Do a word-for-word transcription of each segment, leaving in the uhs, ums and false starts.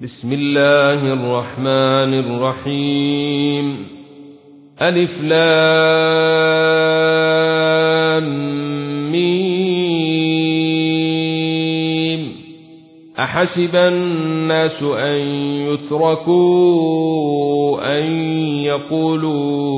بسم الله الرحمن الرحيم. ألف لام ميم. أحسب الناس أن يتركوا أن يقولوا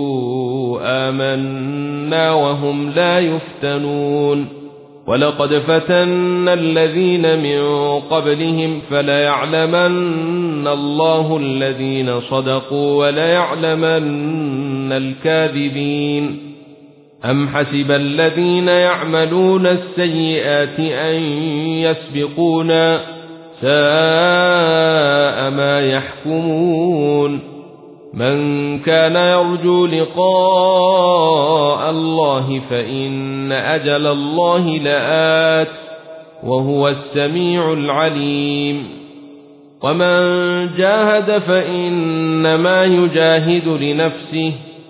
آمنا وهم لا يفتنون. ولقد فتنا الذين من قبلهم فليعلمن الله الذين صدقوا وليعلمن الكاذبين. أم حسب الذين يعملون السيئات أن يسبقونا ساء ما يحكمون. من كان يرجو لقاء الله فإن أجل الله لآت وهو السميع العليم. ومن جاهد فإنما يجاهد لنفسه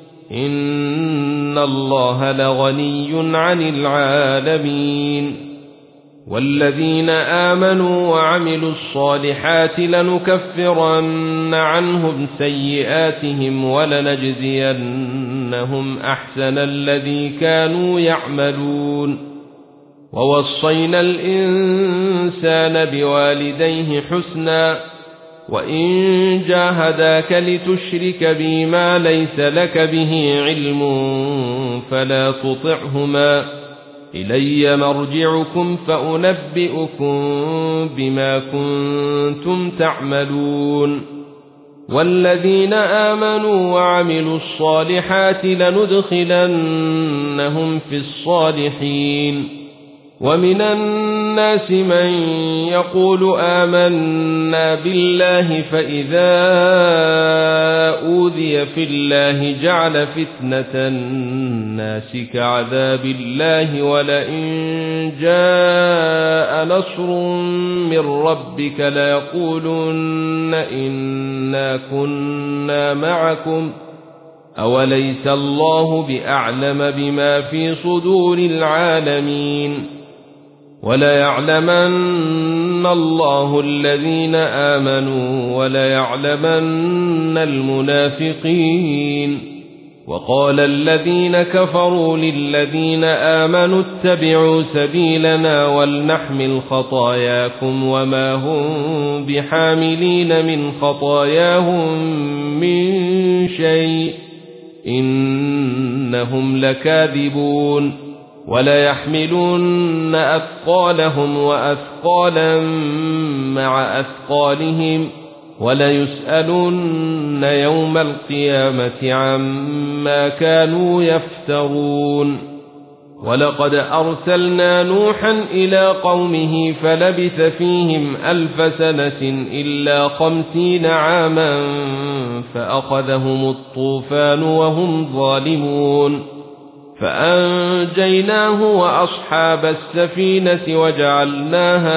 إن الله لغني عن العالمين. والذين آمنوا وعملوا الصالحات لنكفرن عنهم سيئاتهم ولنجزينهم أحسن الذي كانوا يعملون. ووصينا الإنسان بوالديه حسنا وإن جاهداك لتشرك بي ما ليس لك به علم فلا تطعهما إلي مرجعكم فأنبئكم بما كنتم تعملون. والذين آمنوا وعملوا الصالحات لندخلنهم في الصالحين. ومن الناس من يقول آمنا بالله فإذا أوذي في الله جعل فتنة الناس كعذاب الله ولئن جاء نصر من ربك ليقولن إنا كنا معكم أوليس الله بأعلم بما في صدور العالمين. وليعلمن الله الذين آمنوا وليعلمن المنافقين. وقال الذين كفروا للذين آمنوا اتبعوا سبيلنا ولنحمل خطاياكم وما هم بحاملين من خطاياهم من شيء إنهم لكاذبون. وليحملن أثقالهم وأثقالا مع أثقالهم وليسألن يوم القيامة عما كانوا يفترون. ولقد أرسلنا نوحا إلى قومه فلبث فيهم ألف سنة إلا خمسين عاما فأخذهم الطوفان وهم ظالمون. فأنجيناه وأصحاب السفينة وجعلناها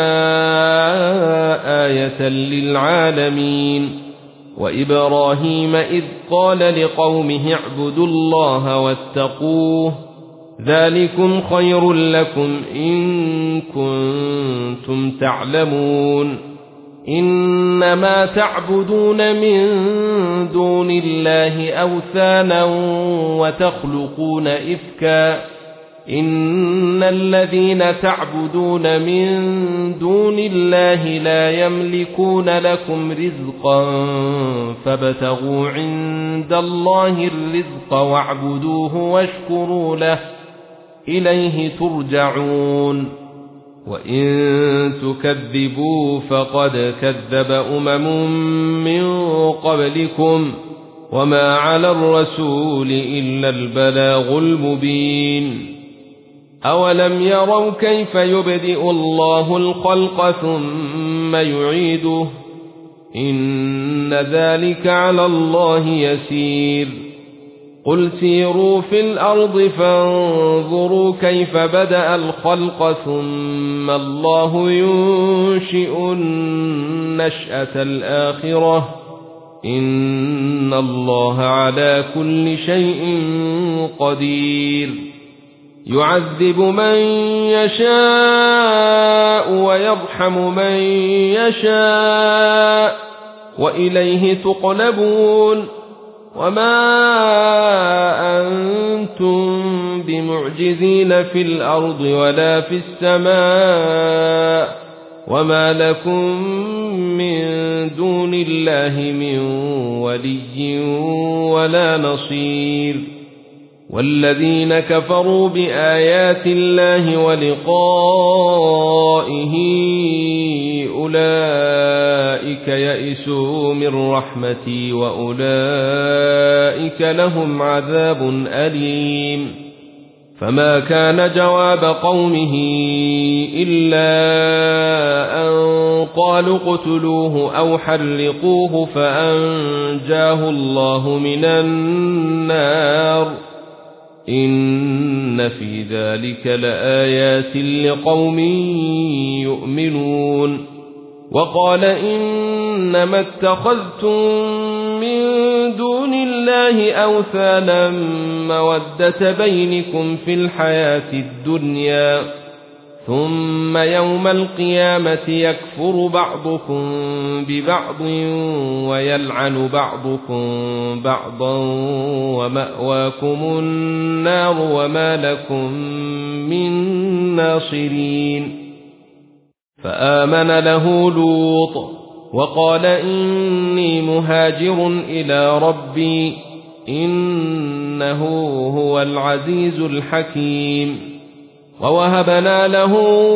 آية للعالمين. وإبراهيم إذ قال لقومه اعبدوا الله واتقوه ذلكم خير لكم إن كنتم تعلمون. إنما تعبدون من دون الله أوثانا وتخلقون إفكا إن الذين تعبدون من دون الله لا يملكون لكم رزقا فابتغوا عند الله الرزق واعبدوه واشكروا له إليه ترجعون. وإن تكذبوا فقد كذب أمم من قبلكم وما على الرسول إلا البلاغ المبين. أولم يروا كيف يبدئ الله الخلق ثم يعيده إن ذلك على الله يسير. قل سيروا في الأرض فانظروا كيف بدأ الخلق ثم الله ينشئ النشأة الآخرة إن الله على كل شيء قدير. يعذب من يشاء ويرحم من يشاء وإليه تقلبون وما أنتم بمعجزين في الأرض ولا في السماء وما لكم من دون الله من ولي ولا نصير والذين كفروا بآيات الله ولقائه أولئك يئسوا من رحمتي وأولئك لهم عذاب أليم فما كان جواب قومه إلا أن قالوا اقتلوه أو حرقوه فأنجاه الله من النار إن في ذلك لآيات لقوم يؤمنون وقال إنما اتخذتم من دون الله أوثانا مودة بينكم في الحياة الدنيا ثم يوم القيامة يكفر بعضكم ببعض ويلعن بعضكم بعضا ومأواكم النار وما لكم من ناصرين فآمن له لوط وقال إني مهاجر إلى ربي إنه هو العزيز الحكيم ووهبنا له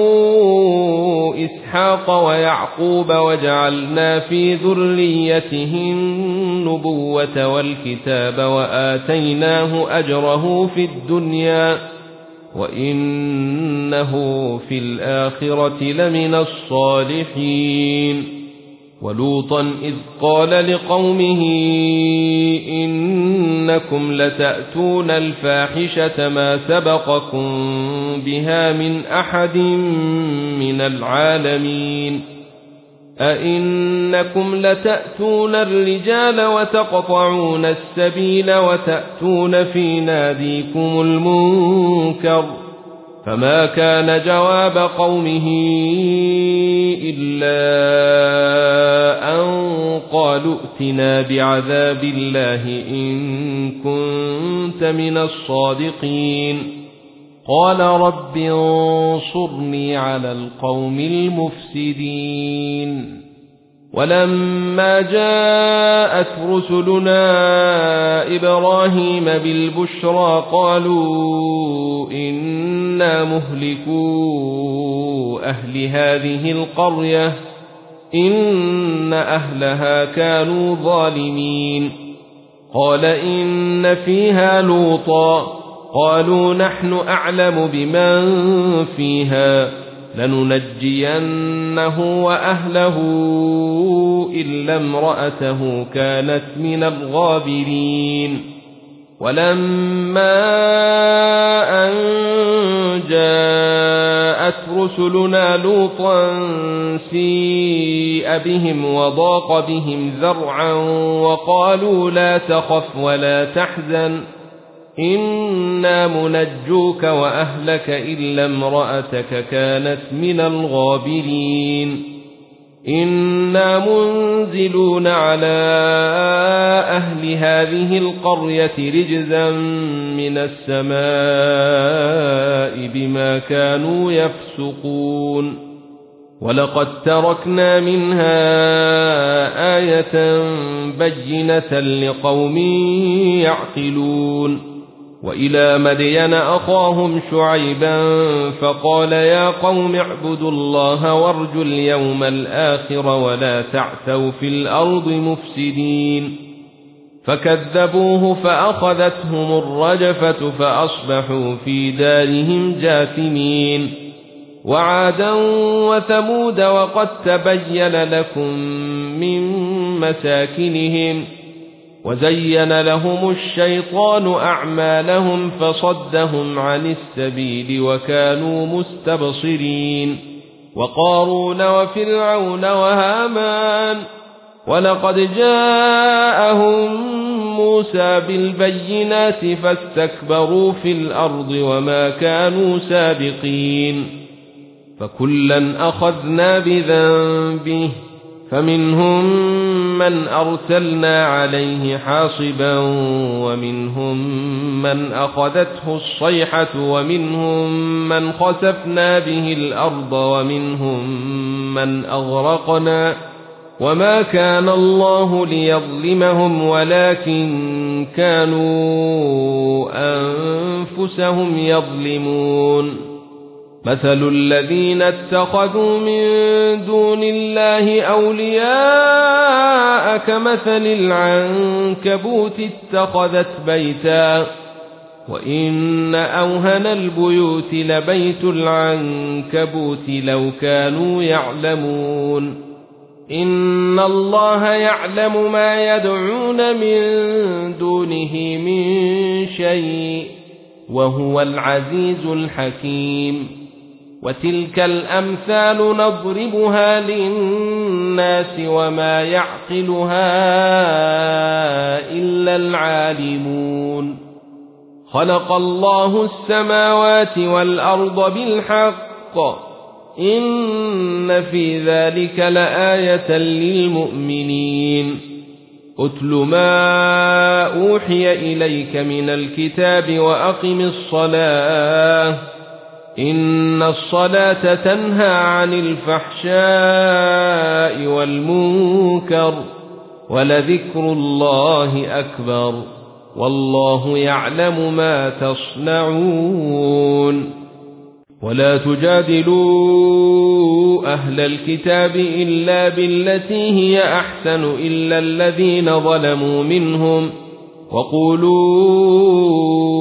إسحاق ويعقوب وجعلنا في ذريته النبوة والكتاب وآتيناه أجره في الدنيا وإنه في الآخرة لمن الصالحين ولوطا إذ قال لقومه إنكم لتأتون الفاحشة ما سبقكم بها من أحد من العالمين أئنكم لتأتون الرجال وتقطعون السبيل وتأتون في ناديكم المنكر فما كان جواب قومه إلا أن قالوا ائتنا بعذاب الله إن كنت من الصادقين قال رب انصرني على القوم المفسدين ولما جاءت رسلنا إبراهيم بالبشرى قالوا إنا مهلكو أهل هذه القرية إن أهلها كانوا ظالمين قال إن فيها لوطا قالوا نحن أعلم بمن فيها لننجينه وأهله إلا امرأته كانت من الغابرين ولما أن جاءت رسلنا لوطا سيء بهم وضاق بهم ذرعا وقالوا لا تخف ولا تحزن إنا منجوك وأهلك إلا امرأتك كانت من الغابرين إنا منزلون على أهل هذه القرية رجزا من السماء بما كانوا يفسقون ولقد تركنا منها آية بينة لقوم يعقلون وإلى مدين أخاهم شعيبا فقال يا قوم اعبدوا الله وارجوا اليوم الآخر ولا تعثوا في الأرض مفسدين فكذبوه فأخذتهم الرجفة فأصبحوا في دارهم جاثمين وعادا وثمود وقد تبين لكم من مساكنهم وزين لهم الشيطان أعمالهم فصدهم عن السبيل وكانوا مستبصرين وقارون وفرعون وهامان ولقد جاءهم موسى بالبينات فاستكبروا في الأرض وما كانوا سابقين فكلا أخذنا بذنبه فمنهم من أرسلنا عليه حاصبا ومنهم من أخذته الصيحة ومنهم من خسفنا به الأرض ومنهم من أغرقنا وما كان الله ليظلمهم ولكن كانوا أنفسهم يظلمون مثل الذين اتخذوا من دون الله أولياء كمثل العنكبوت اتخذت بيتا وإن أوهن البيوت لبيت العنكبوت لو كانوا يعلمون إن الله يعلم ما يدعون من دونه من شيء وهو العزيز الحكيم وتلك الأمثال نضربها للناس وما يعقلها إلا العالمون خلق الله السماوات والأرض بالحق إن في ذلك لآية للمؤمنين أتل ما أوحي إليك من الكتاب وأقم الصلاة إن الصلاة تنهى عن الفحشاء والمنكر ولذكر الله أكبر والله يعلم ما تصنعون ولا تجادلوا أهل الكتاب إلا بالتي هي أحسن إلا الذين ظلموا منهم وقولوا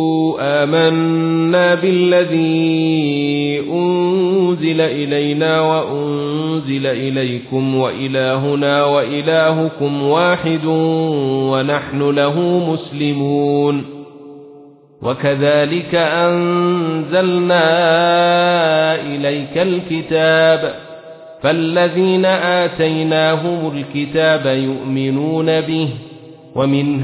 آمنا بالذي أنزل إلينا وأنزل إليكم وإلهنا وإلهكم واحد ونحن له مسلمون وكذلك أنزلنا إليك الكتاب فالذين آتيناهم الكتاب يؤمنون به ومن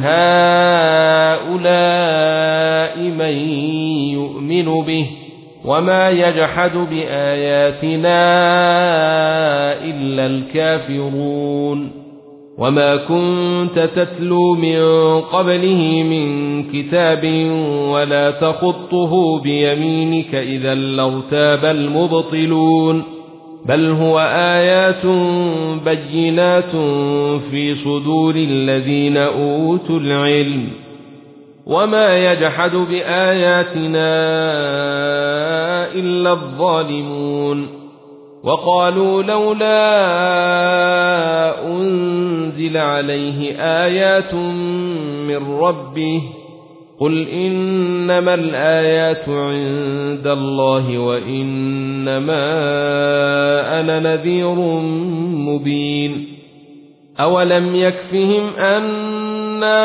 هؤلاء من يؤمن به وما يجحد بآياتنا إلا الكافرون وما كنت تتلو من قبله من كتاب ولا تخطه بيمينك إذا لارتاب المبطلون بل هو آيات بينات في صدور الذين أوتوا العلم وما يجحد بآياتنا إلا الظالمون وقالوا لولا أنزل عليه آيات من ربه قل إنما الآيات عند الله وإنما أنا نذير مبين أولم يكفهم أنا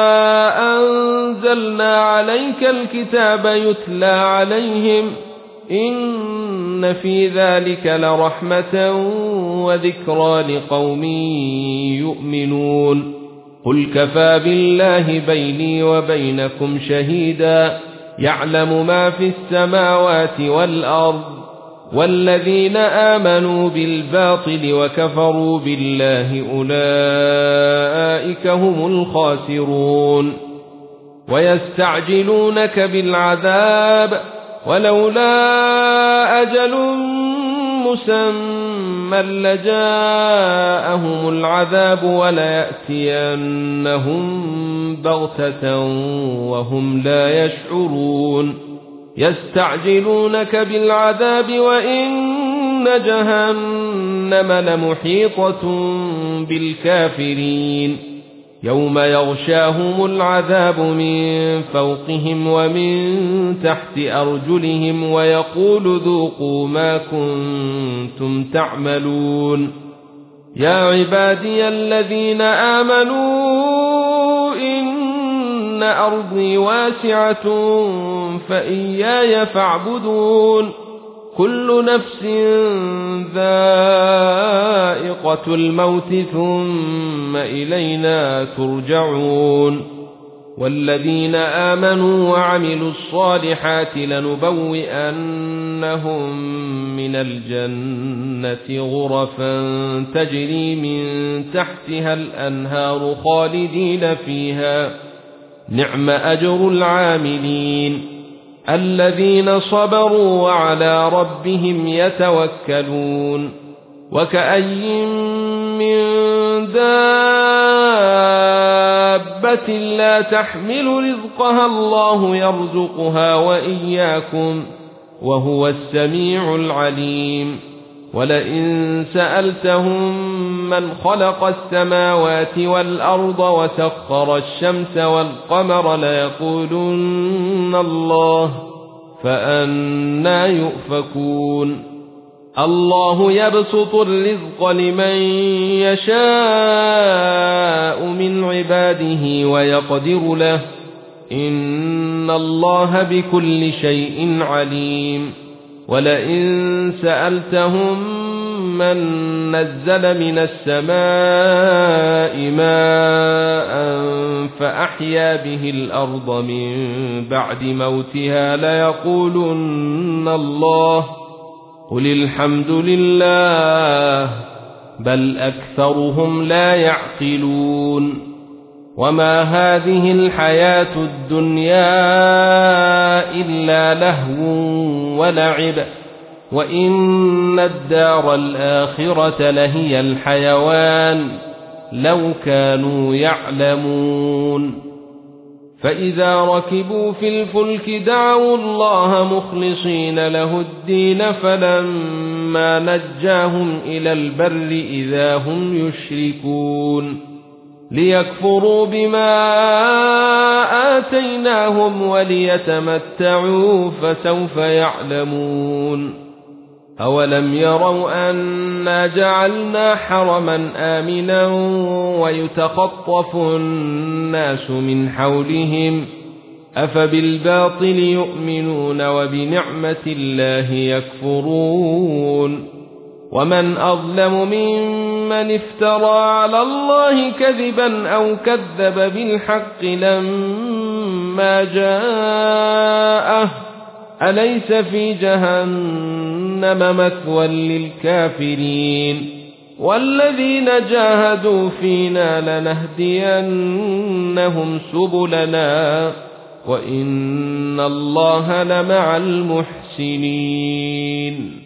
أنزلنا عليك الكتاب يتلى عليهم إن في ذلك لرحمة وذكرى لقوم يؤمنون قل كفى بالله بيني وبينكم شهيدا يعلم ما في السماوات والأرض والذين آمنوا بالباطل وكفروا بالله أولئك هم الخاسرون ويستعجلونك بالعذاب ولولا أجل مسمى لجاءهم العذاب وليأتينهم بغتة وهم لا يشعرون يستعجلونك بالعذاب وإن جهنم لمحيطة بالكافرين يوم يغشاهم العذاب من فوقهم ومن تحت أرجلهم ويقول ذوقوا ما كنتم تعملون يا عبادي الذين آمنوا إن أرضي واسعة فإياي فاعبدون كل نفس ذائقة الموت ثم إلينا ترجعون والذين آمنوا وعملوا الصالحات لنبوئنهم من الجنة غرفا تجري من تحتها الأنهار خالدين فيها نعم أجر العاملين الذين صبروا وعلى ربهم يتوكلون وكأي من دابة لا تحمل رزقها الله يرزقها وإياكم وهو السميع العليم ولئن سألتهم من خلق السماوات والأرض وسخر الشمس والقمر ليقولن الله فأنى يؤفكون الله يبسط الرزق لمن يشاء من عباده ويقدر له إن الله بكل شيء عليم ولئن سألتهم من نزل من السماء ماء فأحيا به الأرض من بعد موتها ليقولن الله قل الحمد لله بل أكثرهم لا يعقلون وما هذه الحياة الدنيا إلا لهو ولعب وإن الدار الآخرة لهي الحيوان لو كانوا يعلمون فإذا ركبوا في الفلك دعوا الله مخلصين له الدين فلما نجاهم إلى البر إذا هم يشركون ليكفروا بما آتيناهم وليتمتعوا فسوف يعلمون أولم يروا أنا جعلنا حرما آمنا ويتخطف الناس من حولهم أفبالباطل يؤمنون وبنعمة الله يكفرون ومن أظلم ممن افترى على الله كذبا أو كذب بالحق لما جاءه أليس في جهنم مثوى للكافرين والذين جاهدوا فينا لنهدينهم سبلنا وإن الله لمع المحسنين